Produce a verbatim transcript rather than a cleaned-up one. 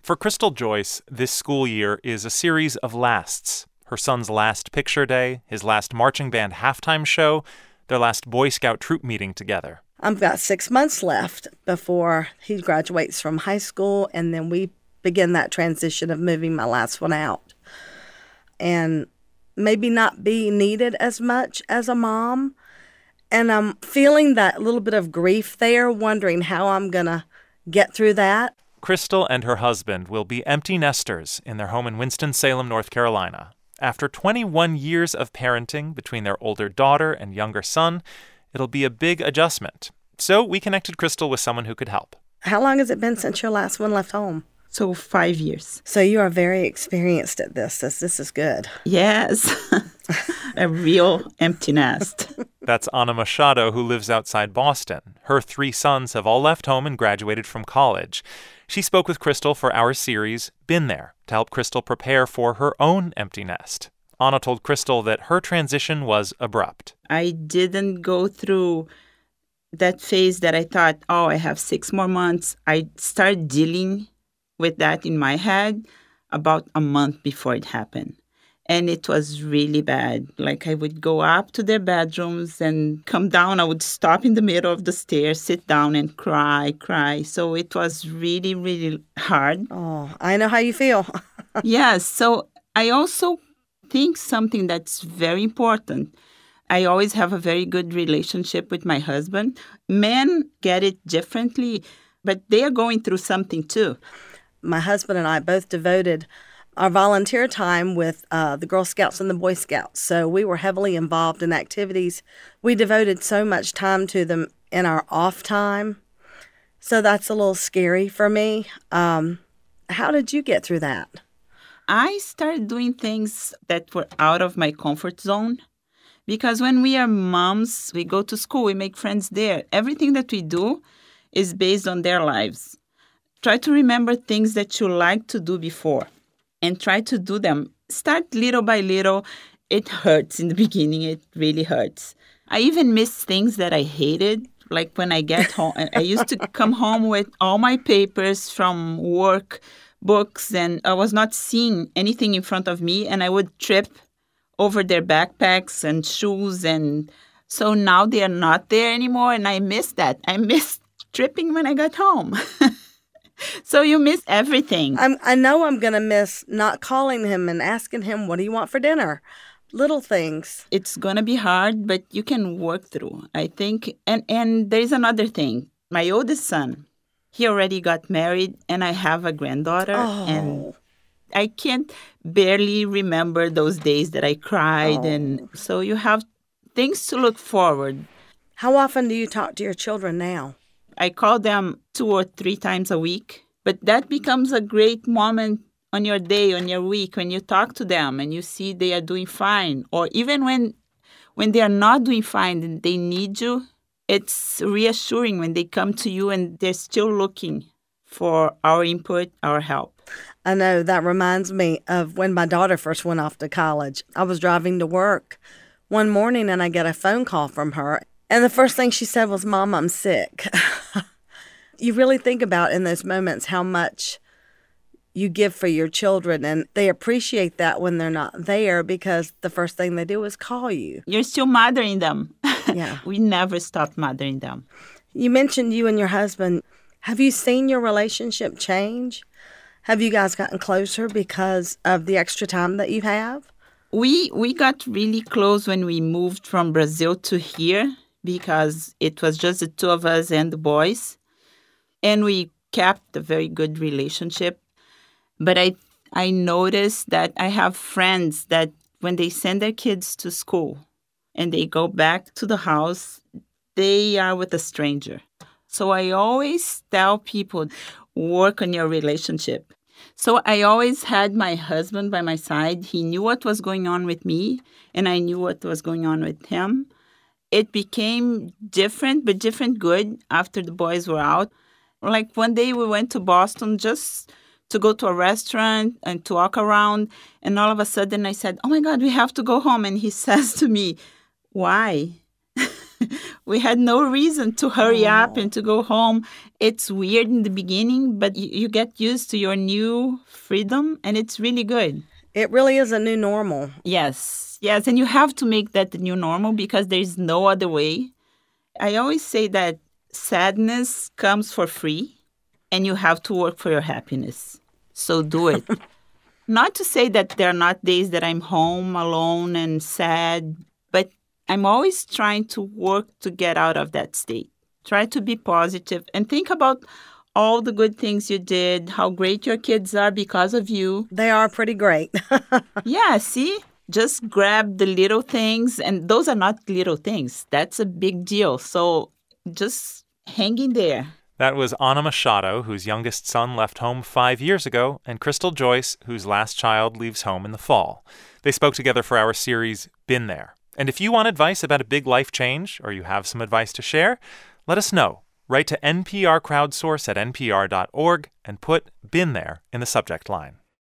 For Crystal Joyce, this school year is a series of lasts. Her son's last picture day, his last marching band halftime show, their last Boy Scout troop meeting together. I've got six months left before he graduates from high school, and then we begin that transition of moving my last one out. And maybe not be needed as much as a mom. And I'm feeling that little bit of grief there, wondering how I'm going to get through that. Crystal and her husband will be empty nesters in their home in Winston-Salem, North Carolina. After twenty-one years of parenting between their older daughter and younger son, it'll be a big adjustment. So we connected Crystal with someone who could help. How long has it been since your last one left home? So five years. So you are very experienced at this. This, this is good. Yes. A real empty nest. That's Anna Machado, who lives outside Boston. Her three sons have all left home and graduated from college. She spoke with Crystal for our series, Been There, to help Crystal prepare for her own empty nest. Anna told Crystal that her transition was abrupt. I didn't go through that phase that I thought, oh, I have six more months. I started dealing with that in my head about a month before it happened. And it was really bad. Like I would go up to their bedrooms and come down. I would stop in the middle of the stairs, sit down and cry, cry. So it was really, really hard. Oh, I know how you feel. Yes. So I also think something that's very important. I always have a very good relationship with my husband. Men get it differently, but they are going through something too. My husband and I both devoted our volunteer time with uh, the Girl Scouts and the Boy Scouts. So we were heavily involved in activities. We devoted so much time to them in our off time. So that's a little scary for me. Um, how did you get through that? I started doing things that were out of my comfort zone. Because when we are moms, we go to school, we make friends there. Everything that we do is based on their lives. Try to remember things that you liked to do before and try to do them. Start little by little. It hurts in the beginning. It really hurts. I even miss things that I hated. Like when I get home, I used to come home with all my papers from work, books, and I was not seeing anything in front of me, and I would trip over their backpacks and shoes. And so now they are not there anymore, and I miss that. I miss tripping when I got home. So you miss everything. I'm, I know I'm going to miss not calling him and asking him, what do you want for dinner? Little things. It's going to be hard, but you can work through, I think. And, and there's another thing. My oldest son, he already got married, and I have a granddaughter. Oh. And I can't barely remember those days that I cried. Oh. And so you have things to look forward. How often do you talk to your children now? I call them two or three times a week. But that becomes a great moment on your day, on your week, when you talk to them and you see they are doing fine. Or even when when they are not doing fine and they need you, it's reassuring when they come to you and they're still looking for our input, our help. I know that reminds me of when my daughter first went off to college. I was driving to work one morning and I get a phone call from her. And the first thing she said was, Mom, I'm sick. You really think about in those moments how much you give for your children, and they appreciate that when they're not there because the first thing they do is call you. You're still mothering them. Yeah. We never stop mothering them. You mentioned you and your husband. Have you seen your relationship change? Have you guys gotten closer because of the extra time that you have? We we got really close when we moved from Brazil to here because it was just the two of us and the boys. And we kept a very good relationship. But I I noticed that I have friends that when they send their kids to school and they go back to the house, they are with a stranger. So I always tell people, work on your relationship. So I always had my husband by my side. He knew what was going on with me, and I knew what was going on with him. It became different, but different good after the boys were out. Like one day we went to Boston just to go to a restaurant and to walk around. And all of a sudden I said, oh my God, we have to go home. And he says to me, why? We had no reason to hurry up and to go home. It's weird in the beginning, but you, you get used to your new freedom, and it's really good. It really is a new normal. Yes, yes, and you have to make that the new normal because there's no other way. I always say that sadness comes for free, and you have to work for your happiness. So do it. Not to say that there are not days that I'm home alone and sad, but I'm always trying to work to get out of that state. Try to be positive and think about all the good things you did, how great your kids are because of you. They are pretty great. Yeah, see? Just grab the little things, and those are not little things. That's a big deal. So just hang in there. That was Anna Machado, whose youngest son left home five years ago, and Crystal Joyce, whose last child leaves home in the fall. They spoke together for our series, Been There. And if you want advice about a big life change, or you have some advice to share, let us know. Write to N P R Crowdsource at N P R dot org and put Been There in the subject line.